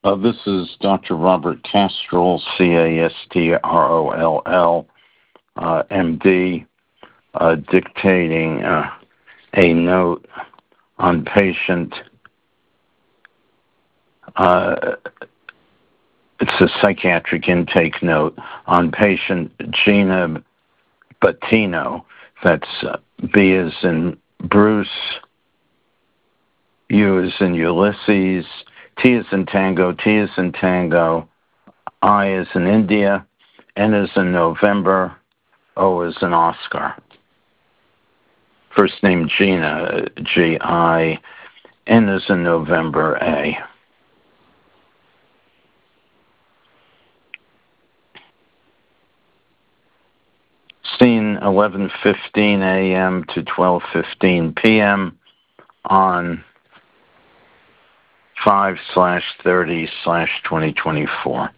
This is Dr. Robert Castrol, Castroll, MD, dictating a note on patient. It's a psychiatric intake note on patient Gina Bettino. That's B as in Bruce, U as in Ulysses, T as in Tango, T as in Tango, I as in India, N as in November, O as in Oscar. First name Gina, G-I, N as in November, A. Scene 11:15 a.m. to 12:15 p.m. on 5/30/2024.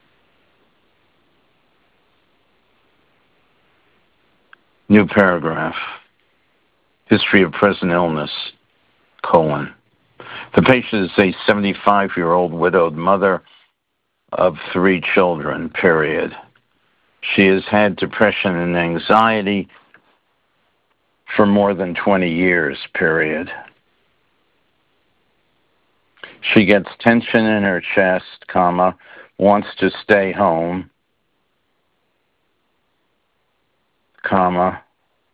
New paragraph. History of present illness, colon. The patient is a 75-year-old widowed mother of 3 children, period. She has had depression and anxiety for more than 20 years, period. She gets tension in her chest, comma, wants to stay home, comma,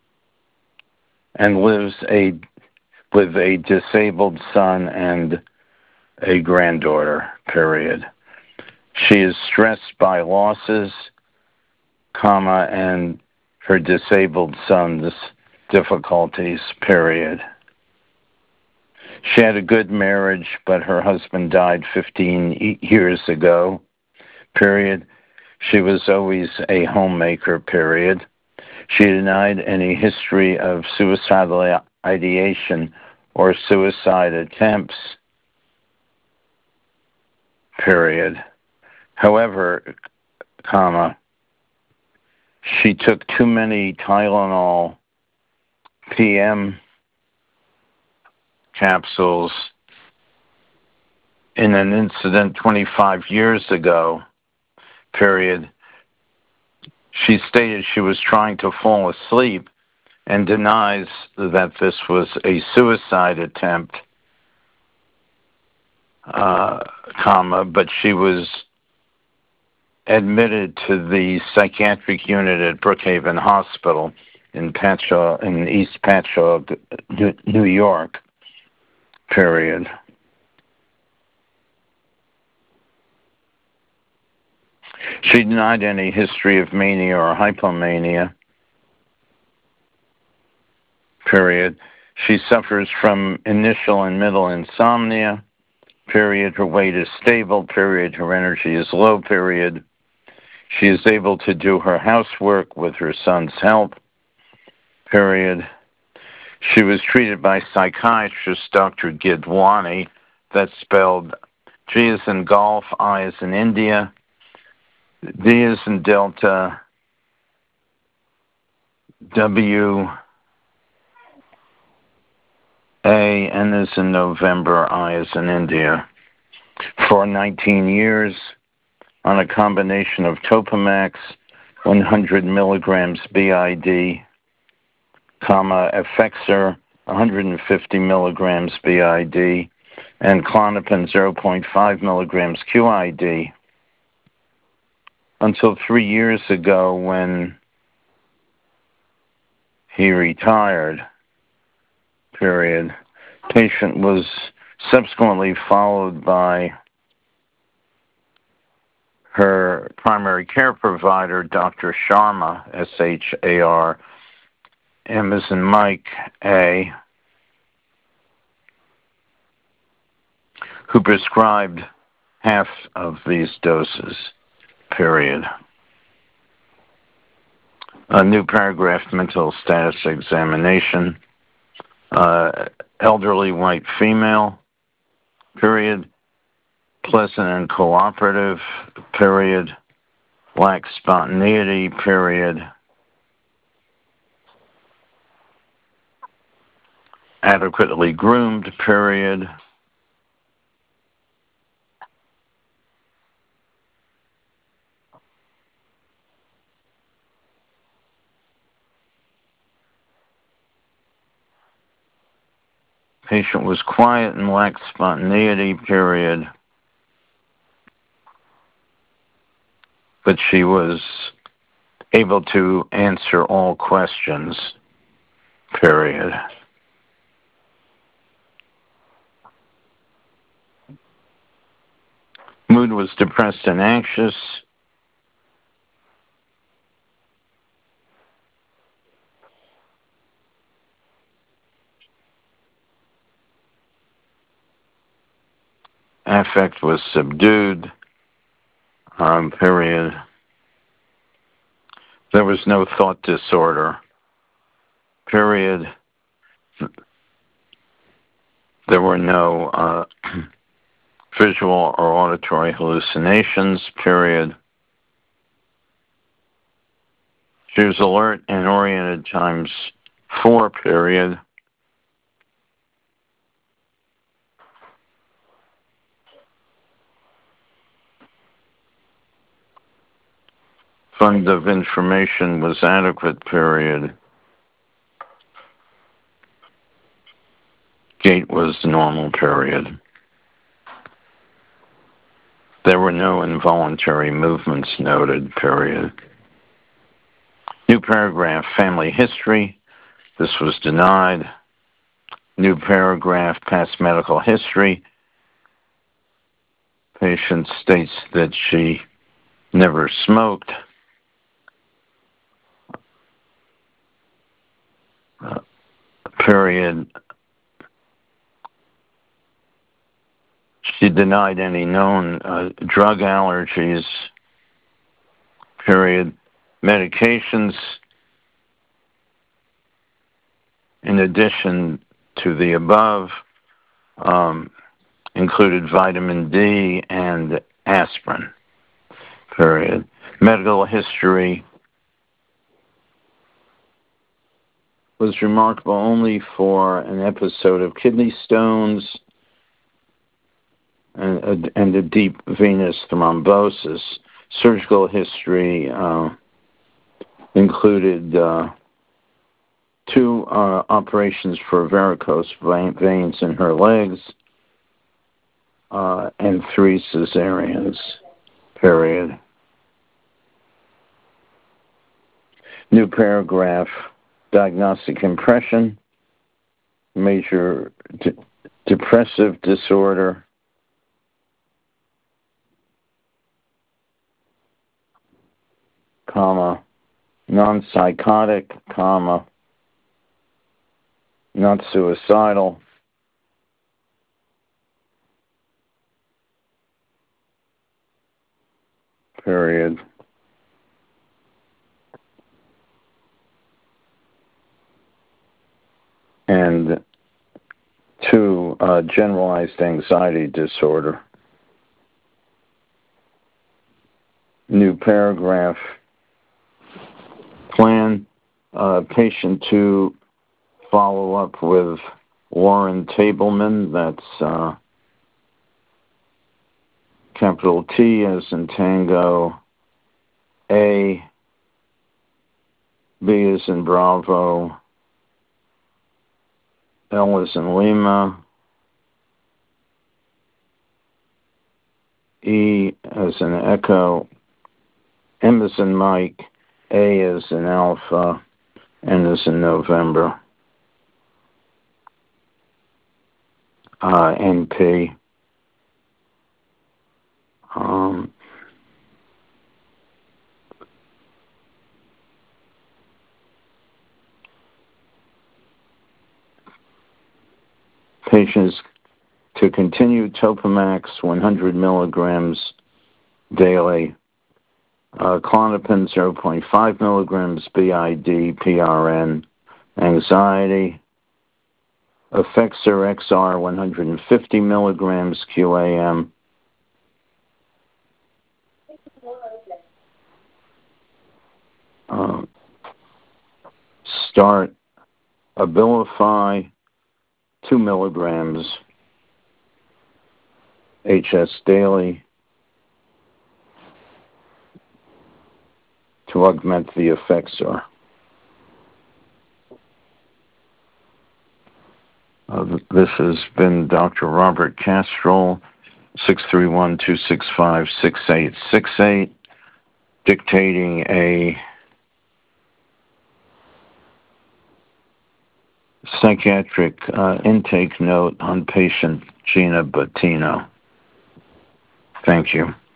and lives with a disabled son and a granddaughter, period. She is stressed by losses, comma, and her disabled son's difficulties, period. She had a good marriage, but her husband died 15 years ago, period. She was always a homemaker, period. She denied any history of suicidal ideation or suicide attempts, period. However, comma, she took too many Tylenol PM capsules in an incident 25 years ago, period. She stated she was trying to fall asleep and denies that this was a suicide attempt, comma, but she was admitted to the psychiatric unit at Brookhaven Hospital in East Patchogue, New York, period. She denied any history of mania or hypomania, period. She suffers from initial and middle insomnia, period. Her weight is stable, period. Her energy is low, period. She is able to do her housework with her son's help, period. She was treated by psychiatrist Dr. Gidwani, that's spelled G as in golf, I as in India, D as in Delta, W, A, N as in November, I as in India, for 19 years on a combination of Topamax, 100 milligrams BID, comma, Effexor, 150 milligrams BID, and Klonopin 0.5 milligrams QID, until 3 years ago when he retired, period. Patient was subsequently followed by her primary care provider, Dr. Sharma, S-H-A-R, M as in Mike, A, who prescribed half of these doses, period. A new paragraph, mental status examination. Elderly white female, period. Pleasant and cooperative, period. Lacks spontaneity, period. Adequately groomed, period. Patient was quiet and lacked spontaneity, period. But she was able to answer all questions, period. Mood was depressed and anxious. Affect was subdued, period. There was no thought disorder, period. There were no visual or auditory hallucinations, period. She was alert and oriented times 4, period. Fund of information was adequate, period. Gait was normal, period. There were no involuntary movements noted, period. New paragraph, family history. This was denied. New paragraph, past medical history. Patient states that she never smoked. Period. She denied any known drug allergies. Period. Medications, in addition to the above, included vitamin D and aspirin. Period. Medical history was remarkable only for an episode of kidney stones and a deep venous thrombosis. Surgical history included 2 operations for varicose veins in her legs and 3 cesareans, period. New paragraph, diagnostic impression, major depressive disorder, comma, non-psychotic, comma, not suicidal, period. And 2, generalized anxiety disorder. New paragraph, plan patient to follow up with Warren Tableman, that's capital T as in Tango, A, B as in Bravo, L as in Lima, E as in Echo, M as in Mike, A as in Alpha, N as in November, NP. Patients to continue Topamax 100 milligrams daily, Klonopin 0.5 milligrams BID, PRN, anxiety, Effexor XR 150 milligrams QAM, start Abilify 2 milligrams HS daily to augment the Effexor. This has been Dr. Robert Castrol, 631-265-6868, dictating a psychiatric intake note on patient Gina Bottino. Thank you.